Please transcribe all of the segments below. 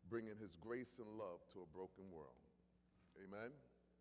bringing his grace and love to a broken world. Amen.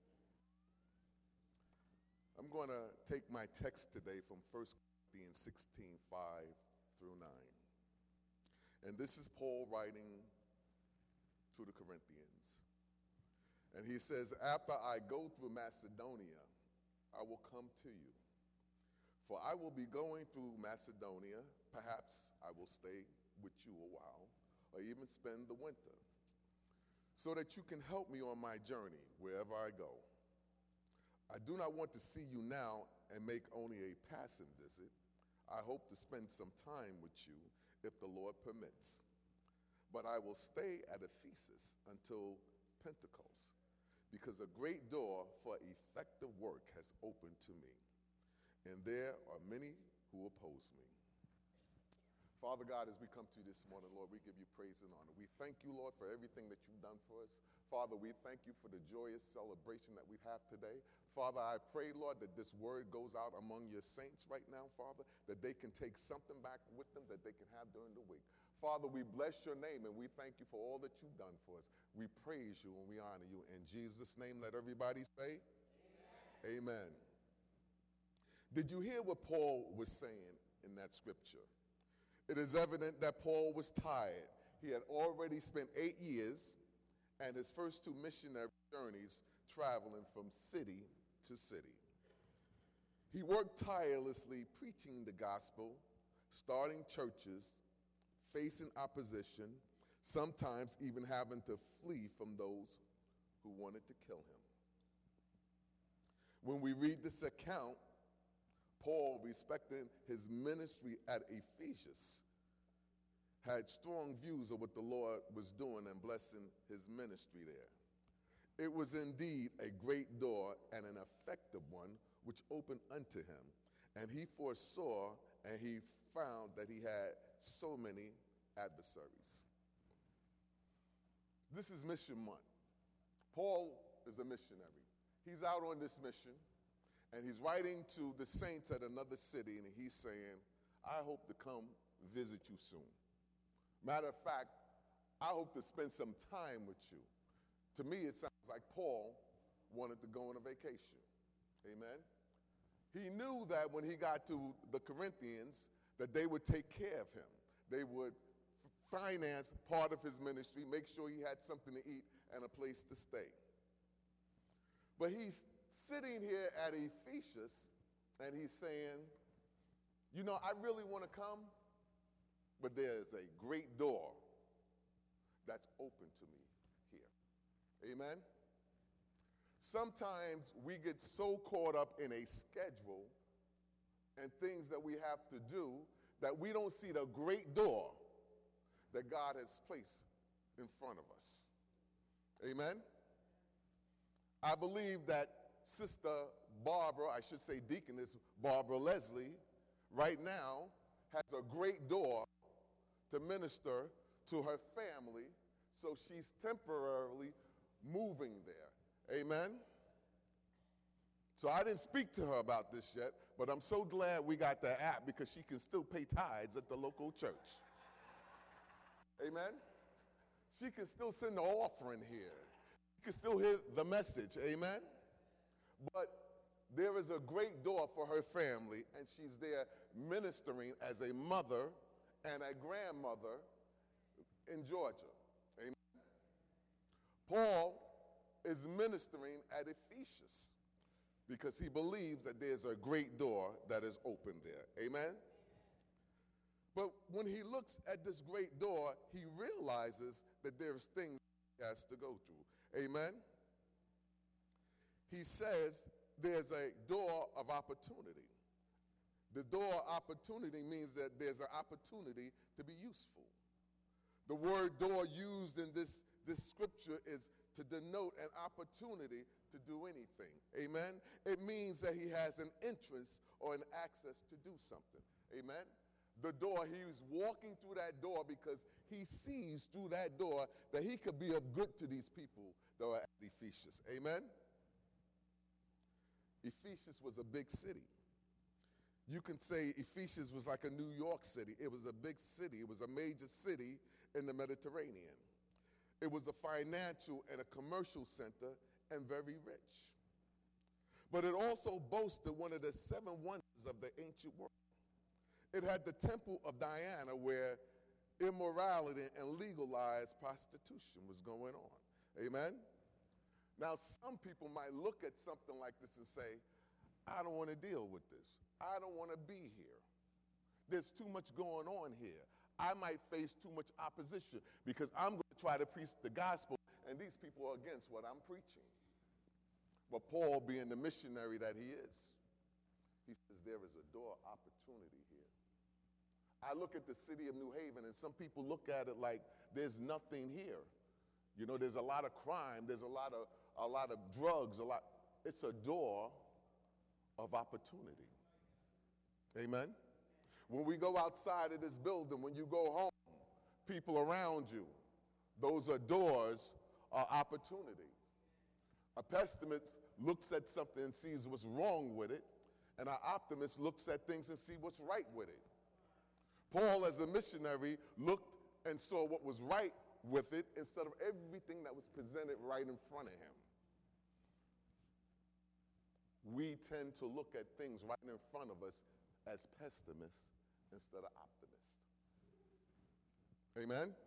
I'm going to take my text today from 1 Corinthians 16, 5 through 9. And this is Paul writing to the Corinthians. And he says, after I go through Macedonia, I will come to you. For I will be going through Macedonia. Perhaps I will stay with you a while, or even spend the winter, so that you can help me on my journey wherever I go. I do not want to see you now and make only a passing visit. I hope to spend some time with you if the Lord permits. But I will stay at Ephesus until Pentecost, because a great door for effective work has opened to me, and there are many who oppose me. Father God, as we come to you this morning, Lord, we give you praise and honor. We thank you, Lord, for everything that you've done for us. Father, we thank you for the joyous celebration that we have today. Father, I pray, Lord, that this word goes out among your saints right now, Father, that they can take something back with them that they can have during the week. Father, we bless your name and we thank you for all that you've done for us. We praise you and we honor you. In Jesus' name, let everybody say, Amen. Amen. Did you hear what Paul was saying in that scripture? It is evident that Paul was tired. He had already spent 8 years and his first 2 missionary journeys traveling from city to city. He worked tirelessly preaching the gospel, starting churches, facing opposition, sometimes even having to flee from those who wanted to kill him. When we read this account, Paul, respecting his ministry at Ephesus, had strong views of what the Lord was doing and blessing his ministry there. It was indeed a great door and an effective one which opened unto him, and he foresaw and he found that he had so many adversaries. This is mission month. Paul is a missionary. He's out on this mission. And he's writing to the saints at another city, and he's saying, I hope to come visit you soon. Matter of fact, I hope to spend some time with you. To me, it sounds like Paul wanted to go on a vacation. Amen? He knew that when he got to the Corinthians, that they would take care of him. They would finance part of his ministry, make sure he had something to eat and a place to stay. But he's sitting here at Ephesus, and he's saying, you know, I really want to come, but there's a great door that's open to me here. Amen? Sometimes we get so caught up in a schedule and things that we have to do that we don't see the great door that God has placed in front of us. Amen? I believe that Sister Barbara, I should say Deaconess Barbara Leslie, right now has a great door to minister to her family, so she's temporarily moving there. Amen? So I didn't speak to her about this yet, but I'm so glad we got the app because she can still pay tithes at the local church. Amen? She can still send the offering here. You can still hear the message, amen? But there is a great door for her family, and she's there ministering as a mother and a grandmother in Georgia, amen? Paul is ministering at Ephesus because he believes that there's a great door that is open there, amen? But when he looks at this great door, he realizes that there's things has to go through. Amen? He says there's a door of opportunity. The door of opportunity means that there's an opportunity to be useful. The word door used in this scripture is to denote an opportunity to do anything. Amen? It means that he has an entrance or an access to do something. Amen? The door, he's walking through that door because he sees through that door that he could be of good to these people that are at Ephesus. Amen? Ephesus was a big city. You can say Ephesus was like a New York city. It was a big city. It was a major city in the Mediterranean. It was a financial and a commercial center and very rich. But it also boasted one of the 7 wonders of the ancient world. It had the Temple of Diana, where immorality and legalized prostitution was going on. Amen? Now, some people might look at something like this and say, I don't want to deal with this. I don't want to be here. There's too much going on here. I might face too much opposition because I'm going to try to preach the gospel, and these people are against what I'm preaching. But Paul, being the missionary that he is, he says there is a door of opportunity here. I look at the city of New Haven, and some people look at it like there's nothing here. You know, there's a lot of crime, there's a lot of drugs, it's a door of opportunity. Amen? When we go outside of this building, when you go home, people around you, those are doors of opportunity. A pessimist looks at something and sees what's wrong with it, and an optimist looks at things and sees what's right with it. Paul, as a missionary, looked and saw what was right with it instead of everything that was presented right in front of him. We tend to look at things right in front of us as pessimists instead of optimists. Amen?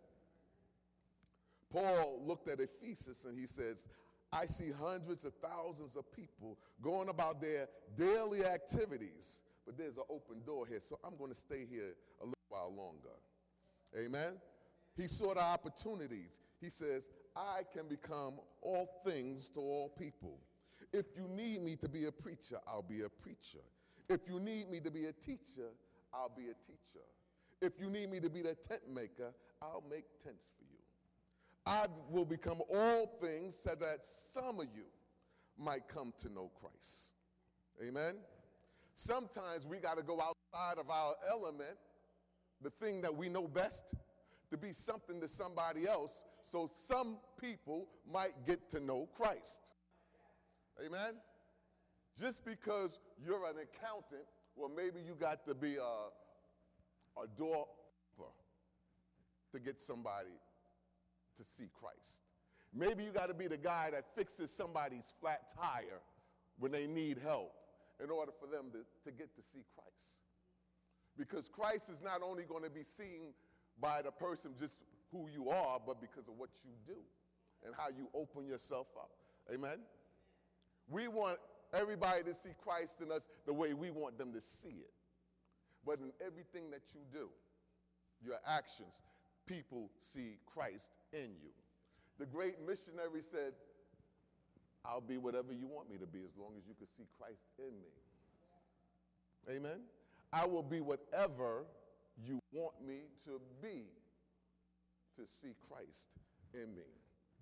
Paul looked at Ephesus and he says, I see hundreds of thousands of people going about their daily activities, but there's an open door here, so I'm going to stay here a little while longer. Amen? He saw the opportunities. He says, I can become all things to all people. If you need me to be a preacher, I'll be a preacher. If you need me to be a teacher, I'll be a teacher. If you need me to be the tent maker, I'll make tents for you. I will become all things so that some of you might come to know Christ. Amen? Sometimes we got to go outside of our element, the thing that we know best, to be something to somebody else so some people might get to know Christ. Amen? Just because you're an accountant, well, maybe you got to be a doorkeeper to get somebody to see Christ. Maybe you got to be the guy that fixes somebody's flat tire when they need help in order for them to get to see Christ. Because Christ is not only going to be seen by the person just who you are, but because of what you do and how you open yourself up. Amen? We want everybody to see Christ in us the way we want them to see it. But in everything that you do, your actions, people see Christ in you. The great missionary said, I'll be whatever you want me to be as long as you can see Christ in me. Amen? I will be whatever you want me to be to see Christ in me.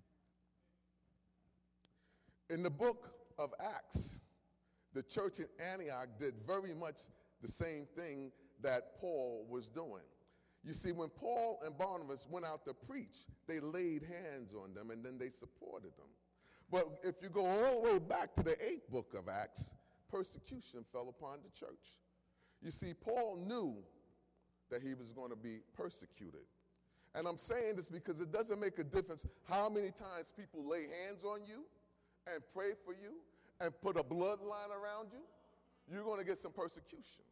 In the book of Acts, the church in Antioch did very much the same thing that Paul was doing. You see, when Paul and Barnabas went out to preach, they laid hands on them and then they supported them. But if you go all the way back to the 8th book of Acts, persecution fell upon the church. You see, Paul knew that he was going to be persecuted. And I'm saying this because it doesn't make a difference how many times people lay hands on you and pray for you and put a bloodline around you, you're going to get some persecution.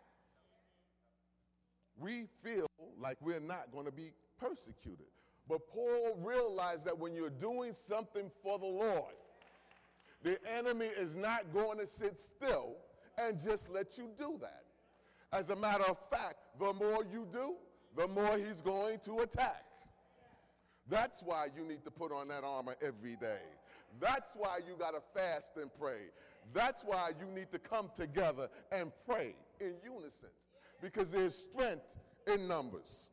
We feel like we're not going to be persecuted. But Paul realized that when you're doing something for the Lord, the enemy is not going to sit still and just let you do that. As a matter of fact, the more you do, the more he's going to attack. That's why you need to put on that armor every day. That's why you got to fast and pray. That's why you need to come together and pray in unison, because there's strength in numbers.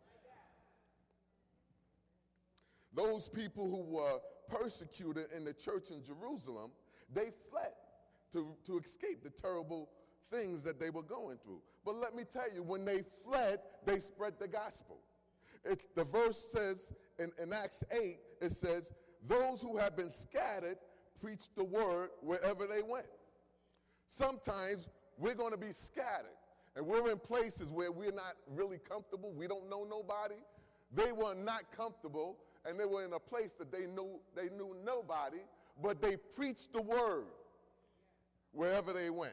Those people who were persecuted in the church in Jerusalem, they fled to escape the terrible things that they were going through. But let me tell you, when they fled, they spread the gospel. The verse says in Acts 8, it says, those who have been scattered preached the word wherever they went. Sometimes we're going to be scattered, and we're in places where we're not really comfortable. We don't know nobody. They were not comfortable, and they were in a place that they knew nobody, but they preached the word wherever they went.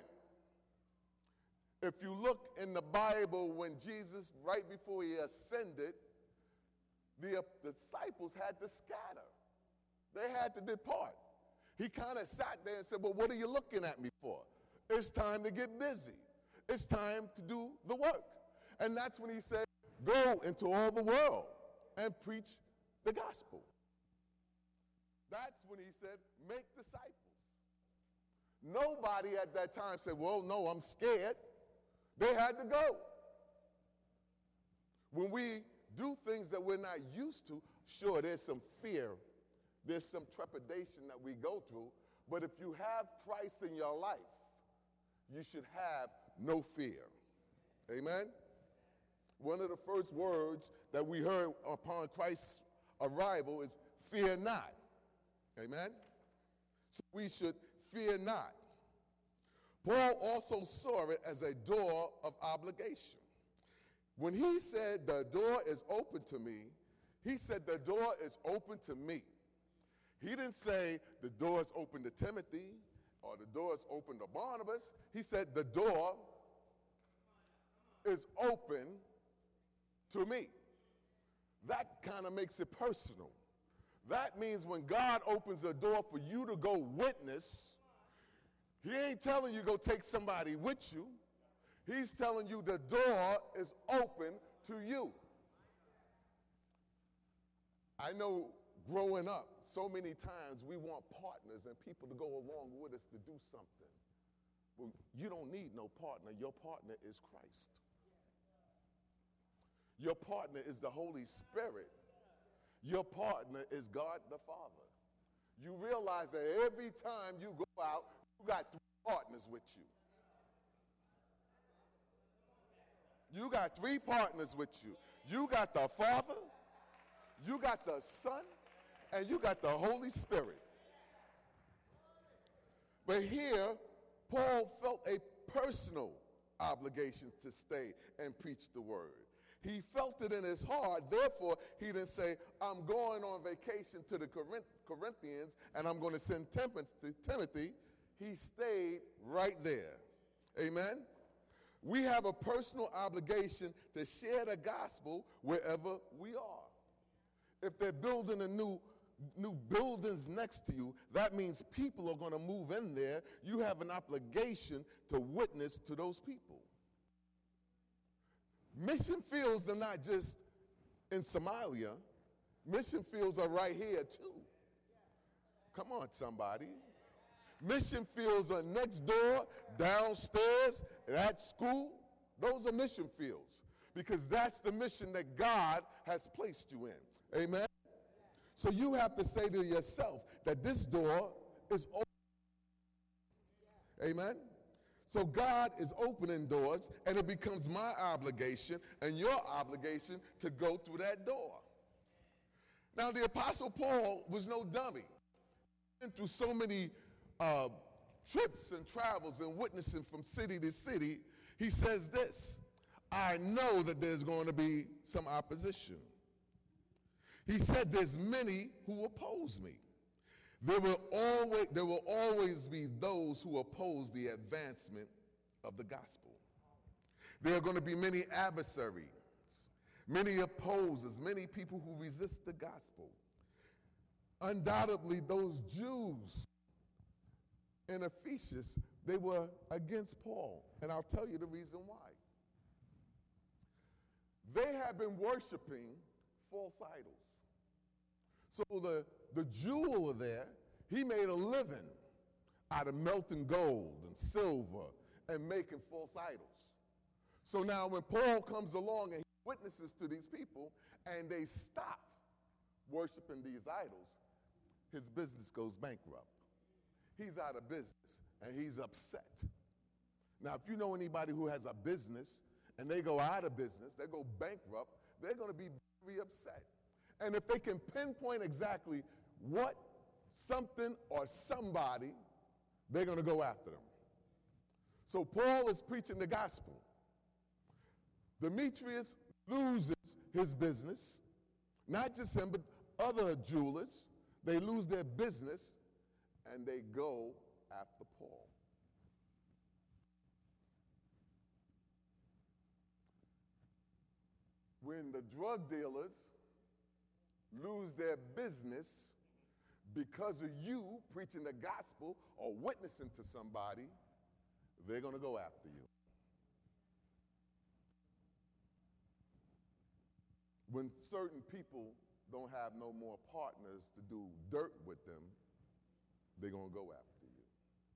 If you look in the Bible, when Jesus, right before he ascended, the disciples had to scatter. They had to depart. He kind of sat there and said, well, what are you looking at me for? It's time to get busy. It's time to do the work. And that's when he said, go into all the world and preach the gospel. That's when he said, make disciples. Nobody at that time said, well, no, I'm scared. They had to go. When we do things that we're not used to, sure, there's some fear. There's some trepidation that we go through. But if you have Christ in your life, you should have no fear. Amen? One of the first words that we heard upon Christ's arrival is, fear not. Amen? So we should fear not. Paul also saw it as a door of obligation. When he said, the door is open to me, he said, the door is open to me. He didn't say, the door is open to Timothy, or the door is open to Barnabas. He said, the door is open to me. That kind of makes it personal. That means when God opens a door for you to go witness, he ain't telling you go take somebody with you. He's telling you the door is open to you. I know growing up, so many times we want partners and people to go along with us to do something. Well, you don't need no partner. Your partner is Christ. Your partner is the Holy Spirit. Your partner is God the Father. You realize that every time you go out, you got 3 partners with you. You got 3 partners with you. You got the Father, you got the Son, and you got the Holy Spirit. But here, Paul felt a personal obligation to stay and preach the word. He felt it in his heart. Therefore, he didn't say, I'm going on vacation to the Corinthians and I'm going to send Timothy. He stayed right there. Amen? We have a personal obligation to share the gospel wherever we are. If they're building a new buildings next to you, that means people are going to move in there. You have an obligation to witness to those people. Mission fields are not just in Somalia. Mission fields are right here too. Come on, somebody. Mission fields are next door, downstairs, at school. Those are mission fields because that's the mission that God has placed you in. Amen? So you have to say to yourself that this door is open. Amen? So God is opening doors, and it becomes my obligation and your obligation to go through that door. Now, the Apostle Paul was no dummy. He went through so many trips and travels and witnessing from city to city. He says this, I know that there's going to be some opposition. He said there's many who oppose me. There will always be those who oppose the advancement of the gospel. There are going to be many adversaries, many opposers, many people who resist the gospel. Undoubtedly, those Jews in Ephesus, they were against Paul. And I'll tell you the reason why. They had been worshiping false idols. So the jeweler there, he made a living out of melting gold and silver and making false idols. So now when Paul comes along and he witnesses to these people and they stop worshiping these idols, his business goes bankrupt. He's out of business and he's upset. Now, if you know anybody who has a business and they go out of business, they go bankrupt, they're going to be very upset. And if they can pinpoint exactly what something or somebody, they're going to go after them. So Paul is preaching the gospel. Demetrius loses his business, not just him, but other jewelers, they lose their business, and they go after Paul. When the drug dealers lose their business because of you preaching the gospel or witnessing to somebody, they're going to go after you. When certain people don't have no more partners to do dirt with them, they're going to go after you.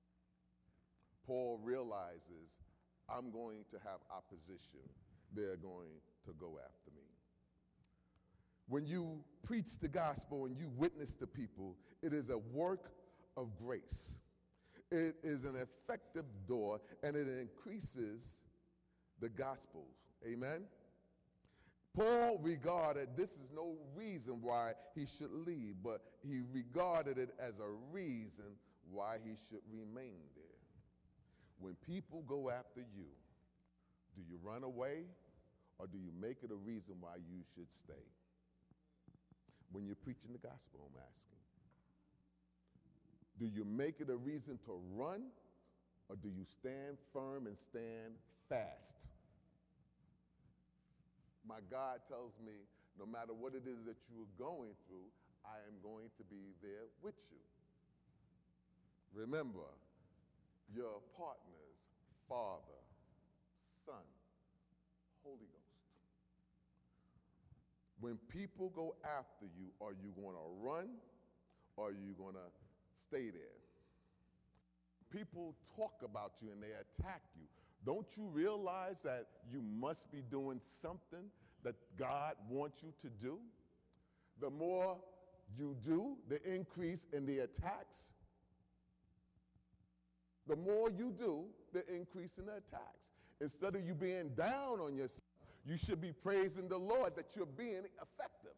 Paul realizes, I'm going to have opposition. They're going to go after me. When you preach the gospel and you witness to people, it is a work of grace. It is an effective door, and it increases the gospels. Amen? Paul regarded this is no reason why he should leave, but he regarded it as a reason why he should remain there. When people go after you, do you run away, or do you make it a reason why you should stay? When you're preaching the gospel, I'm asking. Do you make it a reason to run, or do you stand firm and stand fast? My God tells me, no matter what it is that you're going through, I am going to be there with you. Remember, your partners, Father, Son, Holy Ghost. When people go after you, are you going to run, or are you going to stay there? People talk about you and they attack you. Don't you realize that you must be doing something that God wants you to do? The more you do, the increase in the attacks. The more you do, the increase in the attacks. Instead of you being down on yourself, you should be praising the Lord that you're being effective.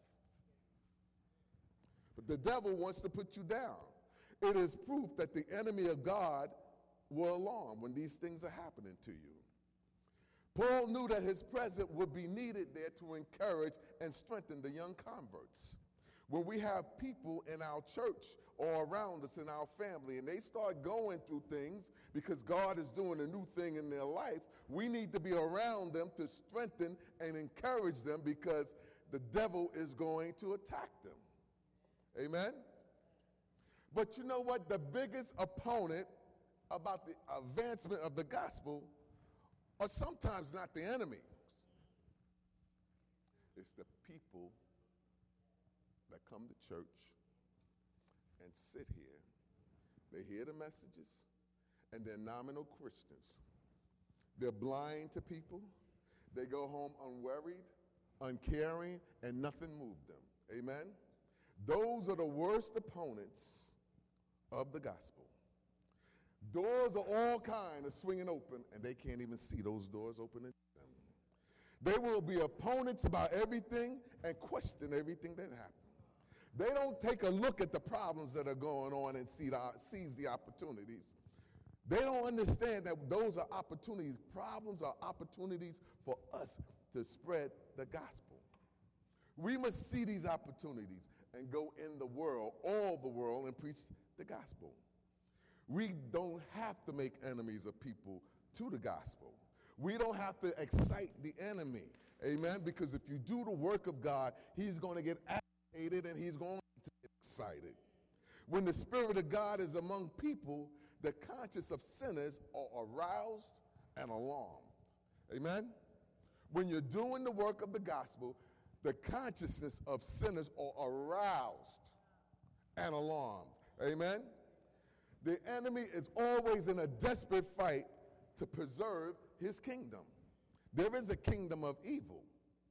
But the devil wants to put you down. It is proof that the enemy of God will alarm when these things are happening to you. Paul knew that his presence would be needed there to encourage and strengthen the young converts. When we have people in our church or around us in our family and they start going through things because God is doing a new thing in their life, we need to be around them to strengthen and encourage them because the devil is going to attack them. Amen? But you know what? The biggest opponent about the advancement of the gospel are sometimes not the enemy. It's the people that come to church and sit here. They hear the messages, and they're nominal Christians. They're blind to people. They go home unworried, uncaring, and nothing moved them. Amen? Those are the worst opponents of the gospel. Doors of all kinds are swinging open, and they can't even see those doors opening. They will be opponents about everything and question everything that happens. They don't take a look at the problems that are going on and seize the opportunities. They don't understand that those are opportunities. Problems are opportunities for us to spread the gospel. We must see these opportunities and go in the world, all the world, and preach the gospel. We don't have to make enemies of people to the gospel. We don't have to excite the enemy, amen, because if you do the work of God, he's going to get agitated and he's going to get excited. When the Spirit of God is among people, the conscience of sinners are aroused and alarmed, amen? When you're doing the work of the gospel, the consciousness of sinners are aroused and alarmed, amen? The enemy is always in a desperate fight to preserve his kingdom. There is a kingdom of evil.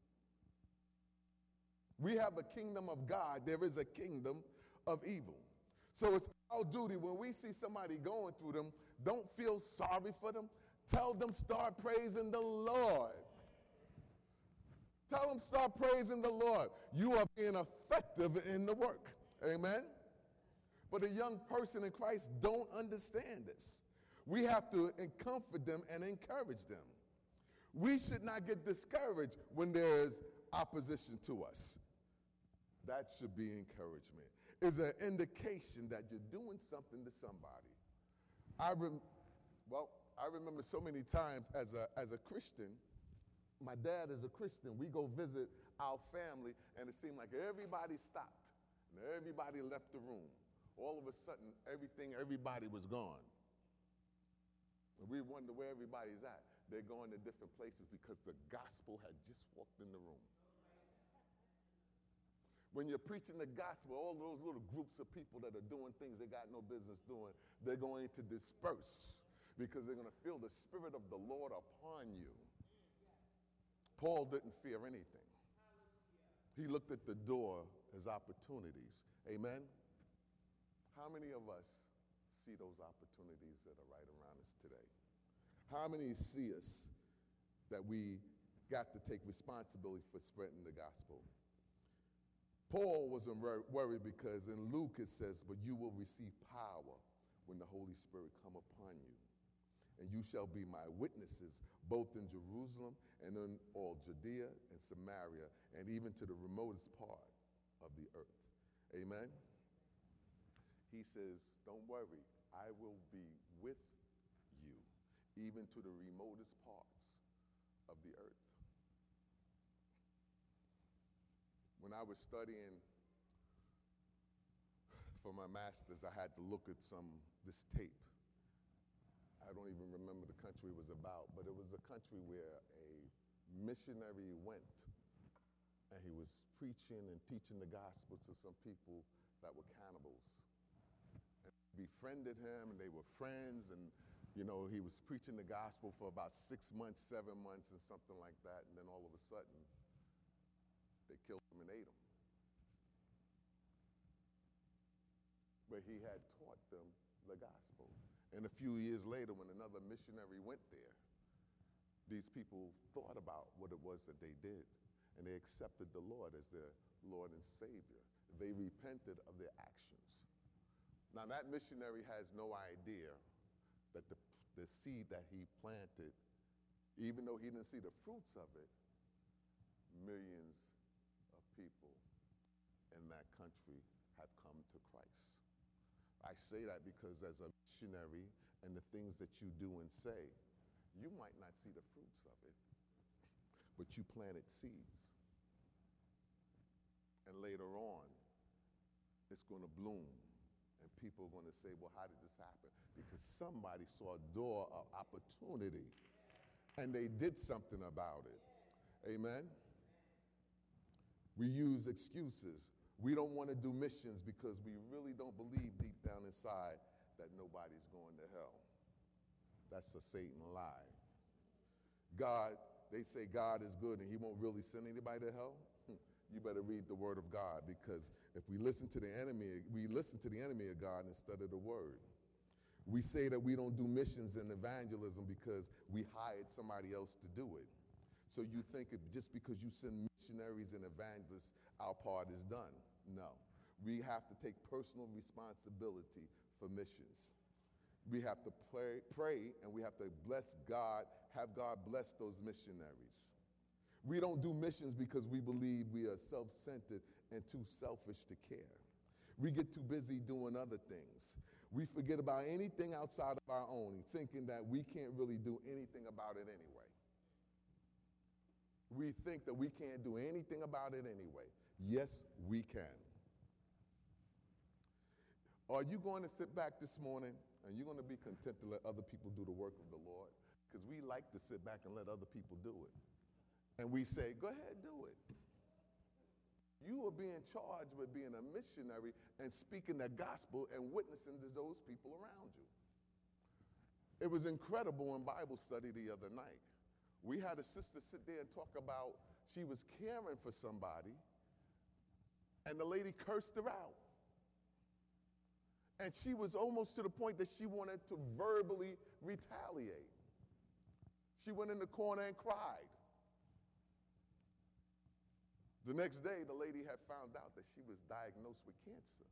We have a kingdom of God. There is a kingdom of evil. So it's our duty when we see somebody going through them, don't feel sorry for them. Tell them start praising the Lord. Tell them start praising the Lord. You are being effective in the work. Amen? But a young person in Christ don't understand this. We have to comfort them and encourage them. We should not get discouraged when there's opposition to us. That should be encouragement. Is an indication that you're doing something to somebody. I remember so many times as a Christian, my dad is a Christian. We go visit our family, and it seemed like everybody stopped, and everybody left the room. All of a sudden, everybody was gone. And we wonder where everybody's at. They're going to different places because the gospel had just walked in the room. When you're preaching the gospel, all those little groups of people that are doing things they got no business doing, they're going to disperse because they're going to feel the Spirit of the Lord upon you. Paul didn't fear anything. He looked at the door as opportunities. Amen? How many of us see those opportunities that are right around us today? How many see us that we got to take responsibility for spreading the gospel? Paul wasn't worried because in Luke it says, but you will receive power when the Holy Spirit come upon you. And you shall be my witnesses both in Jerusalem and in all Judea and Samaria and even to the remotest part of the earth. Amen? He says, don't worry, I will be with you even to the remotest parts of the earth. When I was studying for my master's, I had to look at this tape. I don't even remember the country it was about, but it was a country where a missionary went, and he was preaching and teaching the gospel to some people that were cannibals. And they befriended him, and they were friends, and he was preaching the gospel for about 6 months, 7 months, and something like that, and then all of a sudden, they killed him and ate him. But he had taught them the gospel. And a few years later, when another missionary went there, these people thought about what it was that they did, and they accepted the Lord as their Lord and Savior. They repented of their actions. Now, that missionary has no idea that the seed that he planted, even though he didn't see the fruits of it, millions of people in that country have come to Christ. I say that because as a missionary and the things that you do and say, you might not see the fruits of it, but you planted seeds. And later on, it's going to bloom, and people are going to say, well, how did this happen? Because somebody saw a door of opportunity, and they did something about it. Amen? We use excuses. We don't want to do missions because we really don't believe deep down inside that nobody's going to hell. That's a Satan lie. God, they say God is good and he won't really send anybody to hell. You better read the word of God, because if we listen to the enemy, we listen to the enemy of God instead of the word. We say that we don't do missions and evangelism because we hired somebody else to do it. So you think just because you send missionaries and evangelists, our part is done. No. We have to take personal responsibility for missions. We have to pray, and we have to bless God, have God bless those missionaries. We don't do missions because we believe we are self-centered and too selfish to care. We get too busy doing other things. We forget about anything outside of our own, thinking that we can't really do anything about it anyway. We think that we can't do anything about it anyway. Yes, we can. Are you going to sit back this morning and you're going to be content to let other people do the work of the Lord? Because we like to sit back and let other people do it. And we say, go ahead, do it. You are being charged with being a missionary and speaking the gospel and witnessing to those people around you. It was incredible in Bible study the other night. We had a sister sit there and talk about she was caring for somebody, and the lady cursed her out. And she was almost to the point that she wanted to verbally retaliate. She went in the corner and cried. The next day, the lady had found out that she was diagnosed with cancer.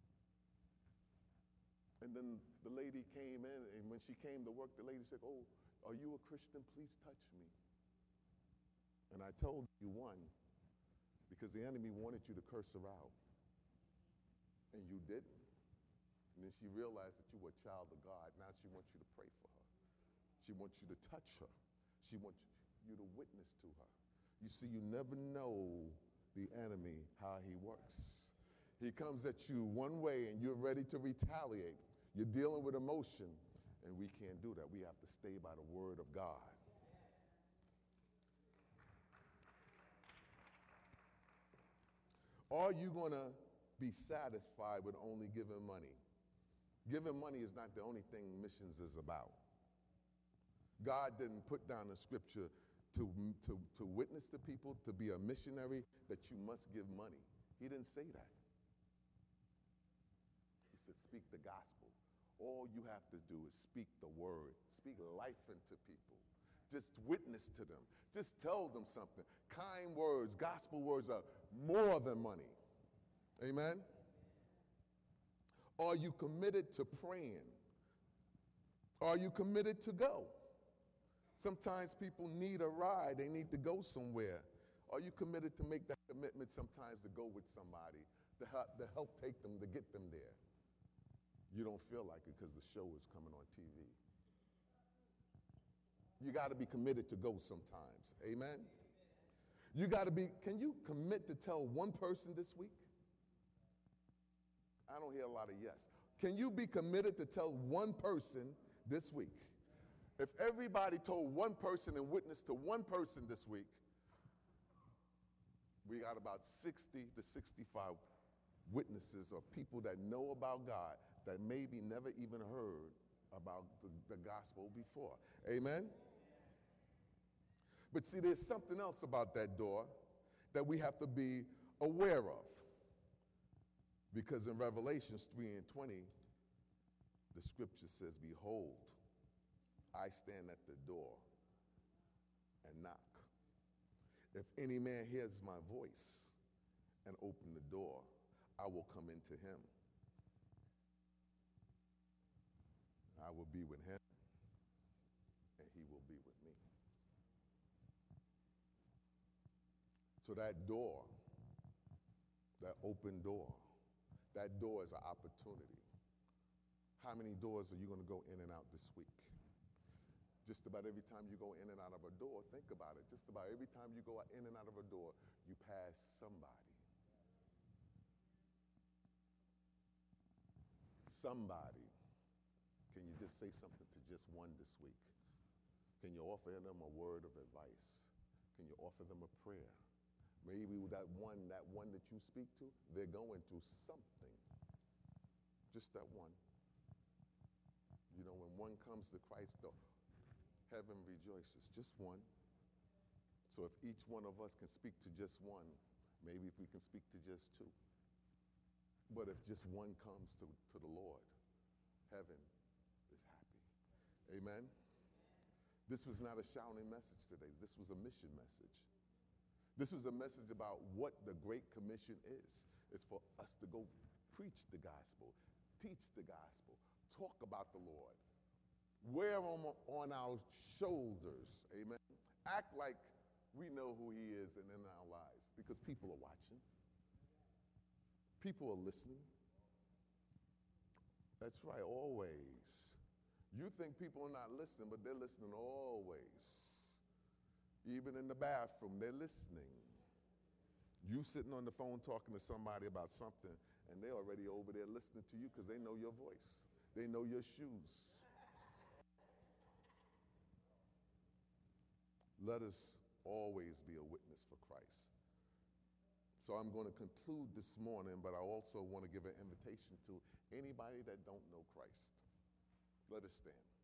And then the lady came in, and when she came to work, the lady said, oh, are you a Christian? Please touch me. And I told you, one, because the enemy wanted you to curse her out, and you didn't. And then she realized that you were a child of God. Now she wants you to pray for her. She wants you to touch her. She wants you to witness to her. You see, you never know the enemy, how he works. He comes at you one way and you're ready to retaliate. You're dealing with emotion, and we can't do that. We have to stay by the word of God. Are you going to be satisfied with only giving money? Giving money is not the only thing missions is about. God didn't put down the scripture to witness to people, to be a missionary, that you must give money. He didn't say that. He said, speak the gospel. All you have to do is speak the word, speak life into people. Just witness to them. Just tell them something. Kind words, gospel words are more than money. Amen? Are you committed to praying? Are you committed to go? Sometimes people need a ride. They need to go somewhere. Are you committed to make that commitment sometimes to go with somebody, to help take them, to get them there? You don't feel like it because the show is coming on TV. You got to be committed to go sometimes. Amen? You got to be, can you commit to tell one person this week? I don't hear a lot of yes. Can you be committed to tell one person this week? If everybody told one person and witnessed to one person this week, we got about 60 to 65 witnesses or people that know about God that maybe never even heard about the gospel before. Amen? But see, there's something else about that door that we have to be aware of. Because in Revelations 3:20, the scripture says, behold, I stand at the door and knock. If any man hears my voice and open the door, I will come into him. I will be with him, and he will be with me. So that door, that open door, that door is an opportunity. How many doors are you going to go in and out this week? Just about every time you go in and out of a door, think about it. Just about every time you go in and out of a door, you pass somebody. Somebody. Can you just say something to just one this week? Can you offer them a word of advice? Can you offer them a prayer? Maybe that one that you speak to, they're going through something. Just that one. You know, when one comes to Christ, though, heaven rejoices. Just one. So if each one of us can speak to just one, maybe if we can speak to just two. But if just one comes to the Lord, heaven is happy. Amen? This was not a shouting message today. This was a mission message. This was a message about what the Great Commission is. It's for us to go preach the gospel, teach the gospel, talk about the Lord, wear him on our shoulders, amen? Act like we know who he is and in our lives, because people are watching. People are listening. That's right, always. You think people are not listening, but they're listening always. Even in the bathroom, they're listening. You sitting on the phone talking to somebody about something, and they're already over there listening to you because they know your voice. They know your shoes. Let us always be a witness for Christ. So I'm going to conclude this morning, but I also want to give an invitation to anybody that don't know Christ. Let us stand.